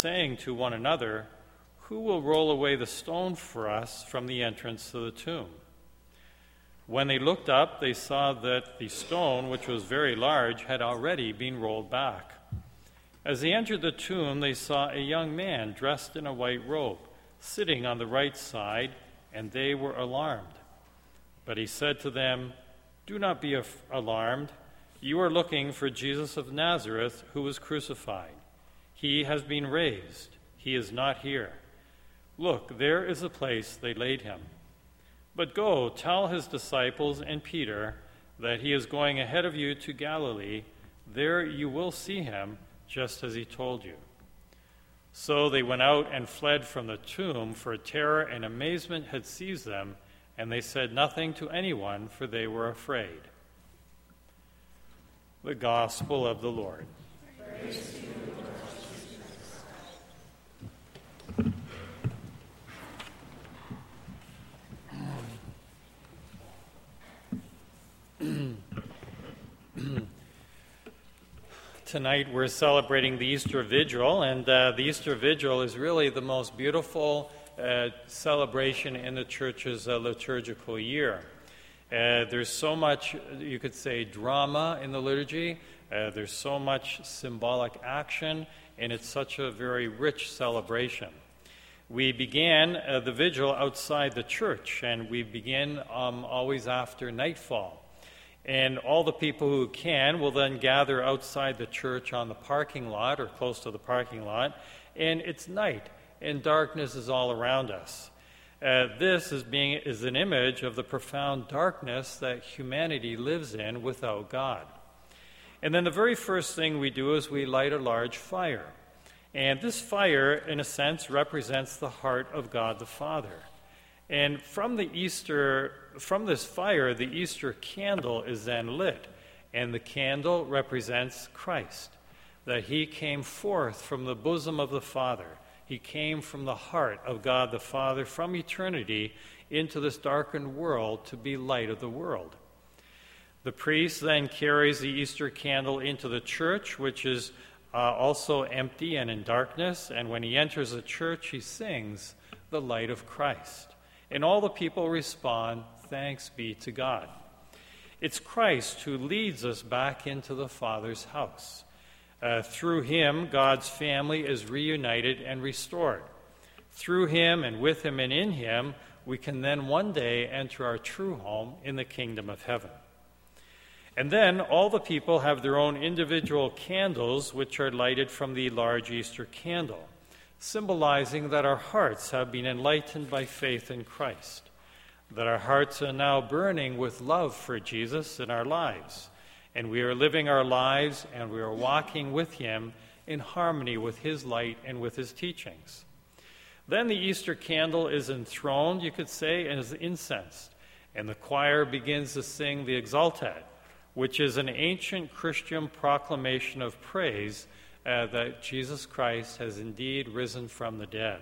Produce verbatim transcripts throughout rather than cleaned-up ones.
saying to one another, "Who will roll away the stone for us from the entrance to the tomb?" When they looked up, they saw that the stone, which was very large, had already been rolled back. As they entered the tomb, they saw a young man dressed in a white robe, sitting on the right side, and they were alarmed. But he said to them, "Do not be af- alarmed. You are looking for Jesus of Nazareth, who was crucified. He has been raised. He is not here. Look, there is the place they laid him. But go, tell his disciples and Peter that he is going ahead of you to Galilee. There you will see him, just as he told you." So they went out and fled from the tomb, for terror and amazement had seized them, and they said nothing to anyone, for they were afraid. The Gospel of the Lord. Praise to you, Lord Jesus. Tonight we're celebrating the Easter Vigil, and uh, the Easter Vigil is really the most beautiful uh, celebration in the Church's uh, liturgical year. Uh, there's so much, you could say, drama in the liturgy. Uh, there's so much symbolic action, and it's such a very rich celebration. We began uh, the vigil outside the church, and we begin um, always after nightfall. And all the people who can will then gather outside the church on the parking lot or close to the parking lot, and it's night, and darkness is all around us. Uh, this is being is an image of the profound darkness that humanity lives in without God. And then the very first thing we do is we light a large fire. And this fire, in a sense, represents the heart of God the Father. And from the Easter, from this fire, the Easter candle is then lit, and the candle represents Christ, that he came forth from the bosom of the Father. He came from the heart of God the Father from eternity into this darkened world to be light of the world. The priest then carries the Easter candle into the church, which is uh, also empty and in darkness, and when he enters the church, he sings the light of Christ. And all the people respond, "Thanks be to God." It's Christ who leads us back into the Father's house. Uh, through him, God's family is reunited and restored. Through him and with him and in him, we can then one day enter our true home in the kingdom of heaven. And then all the people have their own individual candles, which are lighted from the large Easter candle, symbolizing that our hearts have been enlightened by faith in Christ, that our hearts are now burning with love for Jesus in our lives, and we are living our lives and we are walking with him in harmony with his light and with his teachings. Then the Easter candle is enthroned, you could say, and is incensed, and the choir begins to sing the Exultet, which is an ancient Christian proclamation of praise Uh, that Jesus Christ has indeed risen from the dead.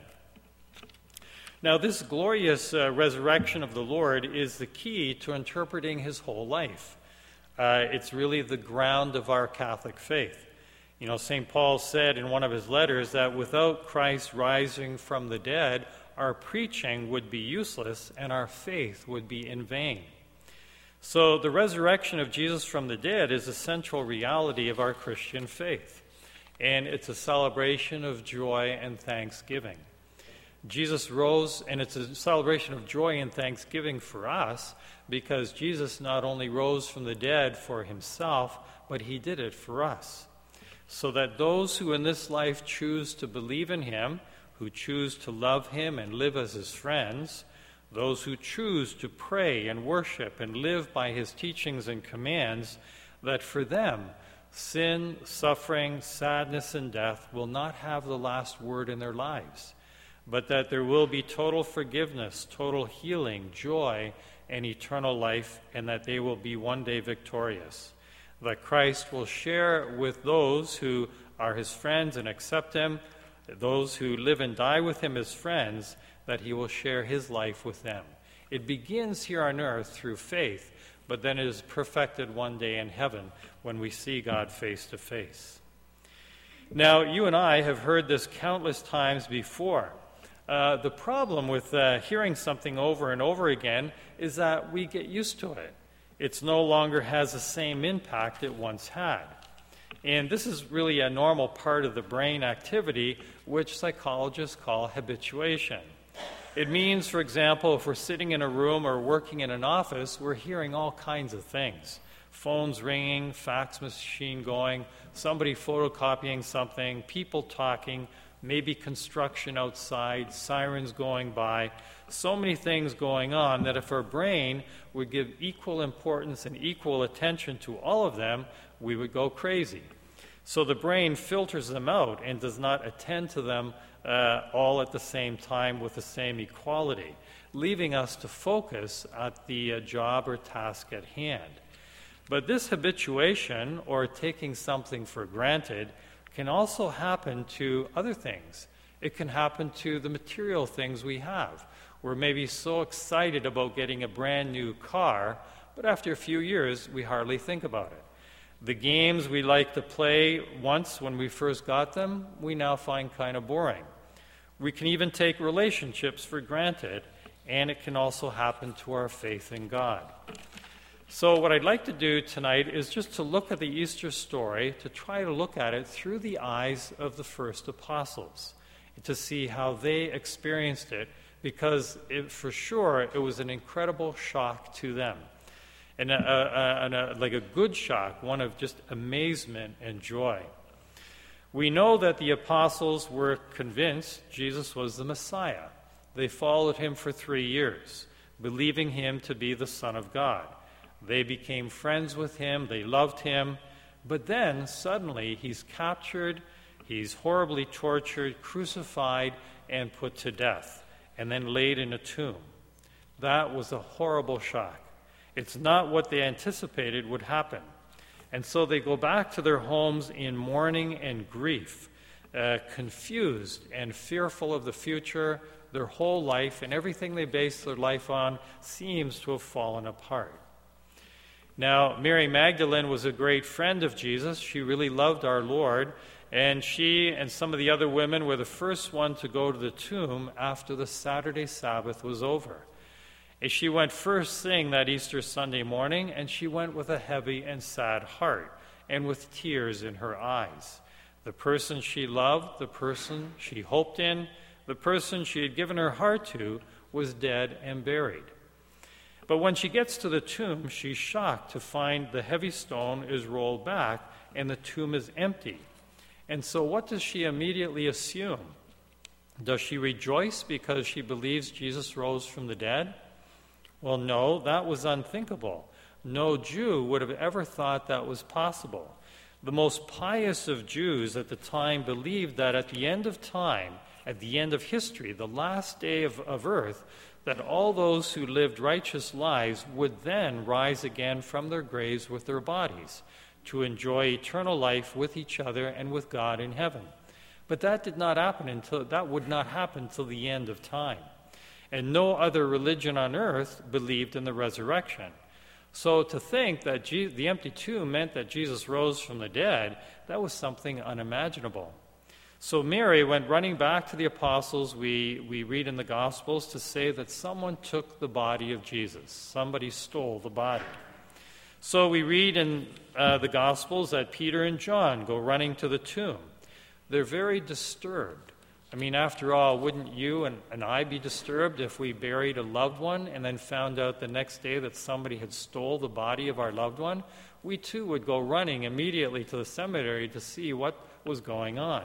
Now, this glorious uh, resurrection of the Lord is the key to interpreting his whole life. Uh, it's really the ground of our Catholic faith. You know, Saint Paul said in one of his letters that without Christ rising from the dead, our preaching would be useless and our faith would be in vain. So the resurrection of Jesus from the dead is a central reality of our Christian faith. And it's a celebration of joy and thanksgiving. Jesus rose, and it's a celebration of joy and thanksgiving for us, because Jesus not only rose from the dead for himself, but he did it for us. So that those who in this life choose to believe in him, who choose to love him and live as his friends, those who choose to pray and worship and live by his teachings and commands, that for them, sin, suffering, sadness, and death will not have the last word in their lives, but that there will be total forgiveness, total healing, joy, and eternal life, and that they will be one day victorious. That Christ will share with those who are his friends and accept him, those who live and die with him as friends, that he will share his life with them. It begins here on earth through faith, but then it is perfected one day in heaven when we see God face to face. Now, you and I have heard this countless times before. Uh, the problem with uh, hearing something over and over again is that we get used to it. It no longer has the same impact it once had. And this is really a normal part of the brain activity, which psychologists call habituation. It means, for example, if we're sitting in a room or working in an office, we're hearing all kinds of things. Phones ringing, fax machine going, somebody photocopying something, people talking, maybe construction outside, sirens going by, so many things going on that if our brain would give equal importance and equal attention to all of them, we would go crazy. So the brain filters them out and does not attend to them uh, all at the same time with the same equality, leaving us to focus at the uh, job or task at hand. But this habituation, or taking something for granted, can also happen to other things. It can happen to the material things we have. We're maybe so excited about getting a brand new car, but after a few years, we hardly think about it. The games we like to play once when we first got them, we now find kind of boring. We can even take relationships for granted, and it can also happen to our faith in God. So what I'd like to do tonight is just to look at the Easter story, to try to look at it through the eyes of the first apostles, to see how they experienced it, because it, for sure it was an incredible shock to them. And, a, a, and a, like a good shock, one of just amazement and joy. We know that the apostles were convinced Jesus was the Messiah. They followed him for three years, believing him to be the Son of God. They became friends with him, they loved him, but then suddenly he's captured, he's horribly tortured, crucified, and put to death, and then laid in a tomb. That was a horrible shock. It's not what they anticipated would happen. And so they go back to their homes in mourning and grief, uh, confused and fearful of the future. Their whole life and everything they base their life on seems to have fallen apart. Now, Mary Magdalene was a great friend of Jesus. She really loved our Lord, and she and some of the other women were the first one to go to the tomb after the Saturday Sabbath was over. And she went first thing that Easter Sunday morning, and she went with a heavy and sad heart and with tears in her eyes. The person she loved, the person she hoped in, the person she had given her heart to, was dead and buried. But when she gets to the tomb, she's shocked to find the heavy stone is rolled back and the tomb is empty. And so what does she immediately assume? Does she rejoice because she believes Jesus rose from the dead? Well, no, that was unthinkable. No Jew would have ever thought that was possible. The most pious of Jews at the time believed that at the end of time, at the end of history, the last day of, of earth, that all those who lived righteous lives would then rise again from their graves with their bodies to enjoy eternal life with each other and with God in heaven. But that did not happen until that would not happen until the end of time. And no other religion on earth believed in the resurrection. So to think that Je- the empty tomb meant that Jesus rose from the dead, that was something unimaginable. So Mary went running back to the apostles, we, we read in the Gospels, to say that someone took the body of Jesus. Somebody stole the body. So we read in uh, the Gospels that Peter and John go running to the tomb. They're very disturbed. I mean, after all, wouldn't you and, and I be disturbed if we buried a loved one and then found out the next day that somebody had stole the body of our loved one? We too would go running immediately to the cemetery to see what was going on.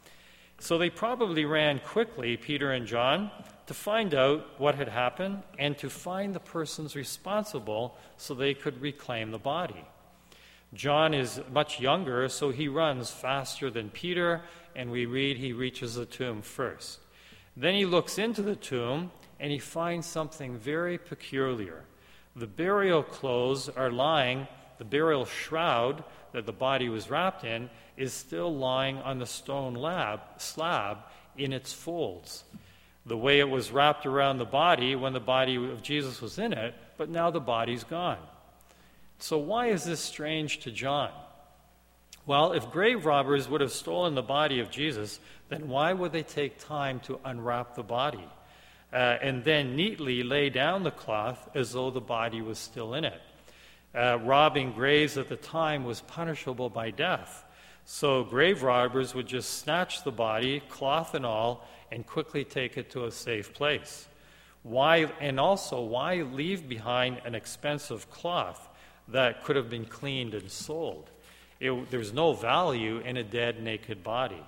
So they probably ran quickly, Peter and John, to find out what had happened and to find the persons responsible so they could reclaim the body. John is much younger, so he runs faster than Peter, and we read he reaches the tomb first. Then he looks into the tomb, and he finds something very peculiar. The burial clothes are lying, the burial shroud that the body was wrapped in is still lying on the stone lab, slab in its folds. The way it was wrapped around the body when the body of Jesus was in it, but now the body's gone. So why is this strange to John? Well, if grave robbers would have stolen the body of Jesus, then why would they take time to unwrap the body uh, and then neatly lay down the cloth as though the body was still in it? Uh, robbing graves at the time was punishable by death. So grave robbers would just snatch the body, cloth and all, and quickly take it to a safe place. Why, and also, why leave behind an expensive cloth that could have been cleaned and sold? It, there's no value in a dead, naked body.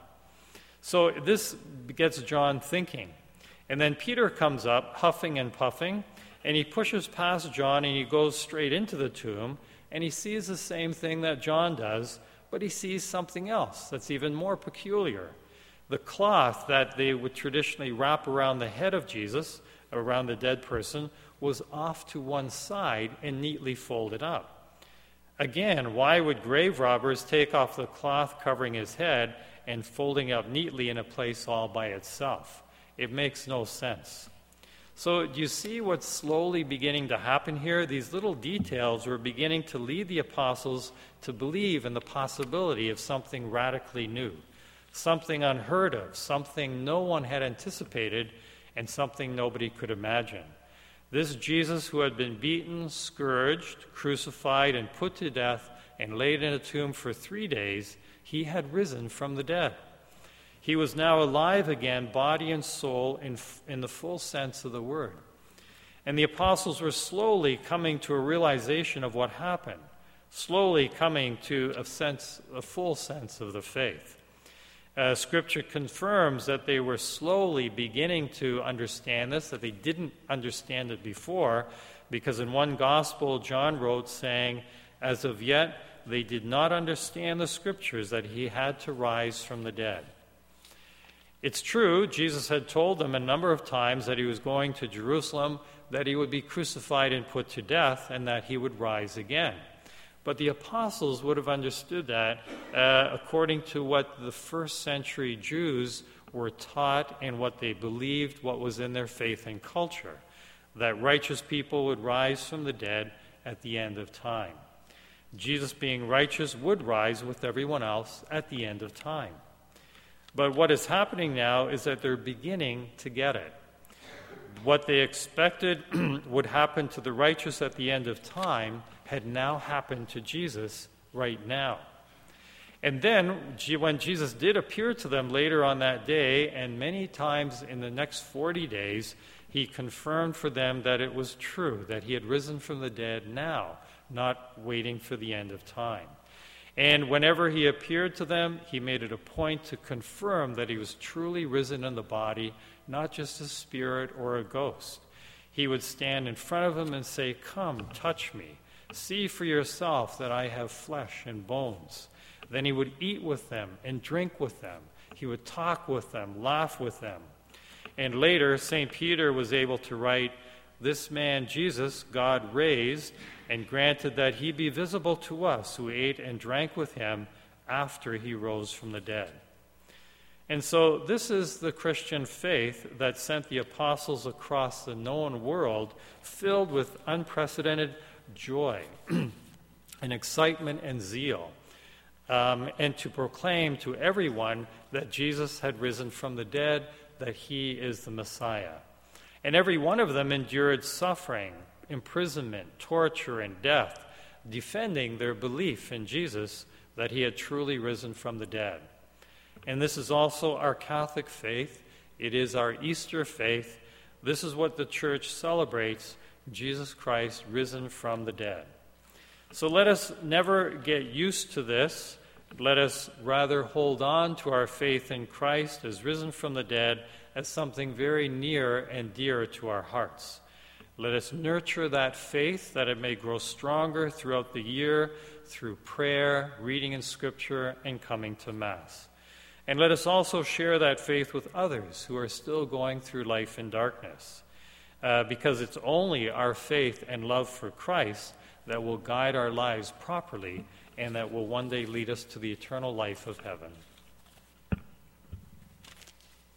So this gets John thinking. And then Peter comes up, huffing and puffing, and he pushes past John and he goes straight into the tomb, and he sees the same thing that John does, but he sees something else that's even more peculiar. The cloth that they would traditionally wrap around the head of Jesus, around the dead person, was off to one side and neatly folded up. Again, why would grave robbers take off the cloth covering his head and folding up neatly in a place all by itself? It makes no sense. So do you see what's slowly beginning to happen here? These little details were beginning to lead the apostles to believe in the possibility of something radically new, something unheard of, something no one had anticipated, and something nobody could imagine. This Jesus who had been beaten, scourged, crucified, and put to death and laid in a tomb for three days, he had risen from the dead. He was now alive again, body and soul, in, in the full sense of the word. And the apostles were slowly coming to a realization of what happened, slowly coming to a sense, a full sense of the faith. Uh, Scripture confirms that they were slowly beginning to understand this, that they didn't understand it before, because in one gospel, John wrote saying, as of yet, they did not understand the Scriptures that he had to rise from the dead. It's true, Jesus had told them a number of times that he was going to Jerusalem, that he would be crucified and put to death, and that he would rise again. But the apostles would have understood that uh, according to what the first century Jews were taught and what they believed, what was in their faith and culture, that righteous people would rise from the dead at the end of time. Jesus, being righteous, would rise with everyone else at the end of time. But what is happening now is that they're beginning to get it. What they expected would happen to the righteous at the end of time had now happened to Jesus right now. And then, when Jesus did appear to them later on that day, and many times in the next forty days, he confirmed for them that it was true, that he had risen from the dead now, not waiting for the end of time. And whenever he appeared to them, he made it a point to confirm that he was truly risen in the body, not just a spirit or a ghost. He would stand in front of them and say, "Come, touch me. See for yourself that I have flesh and bones." Then he would eat with them and drink with them. He would talk with them, laugh with them. And later, Saint Peter was able to write, "This man Jesus God raised and granted that he be visible to us who ate and drank with him after he rose from the dead." And so this is the Christian faith that sent the apostles across the known world filled with unprecedented joy and excitement and zeal, um, and to proclaim to everyone that Jesus had risen from the dead, that he is the Messiah. And every one of them endured suffering, imprisonment, torture, and death, defending their belief in Jesus that he had truly risen from the dead. And this is also our Catholic faith. It is our Easter faith. This is what the Church celebrates, Jesus Christ risen from the dead. So let us never get used to this. Let us rather hold on to our faith in Christ as risen from the dead as something very near and dear to our hearts. Let us nurture that faith that it may grow stronger throughout the year through prayer, reading in Scripture, and coming to Mass. And let us also share that faith with others who are still going through life in darkness, uh, because it's only our faith and love for Christ that will guide our lives properly and that will one day lead us to the eternal life of heaven.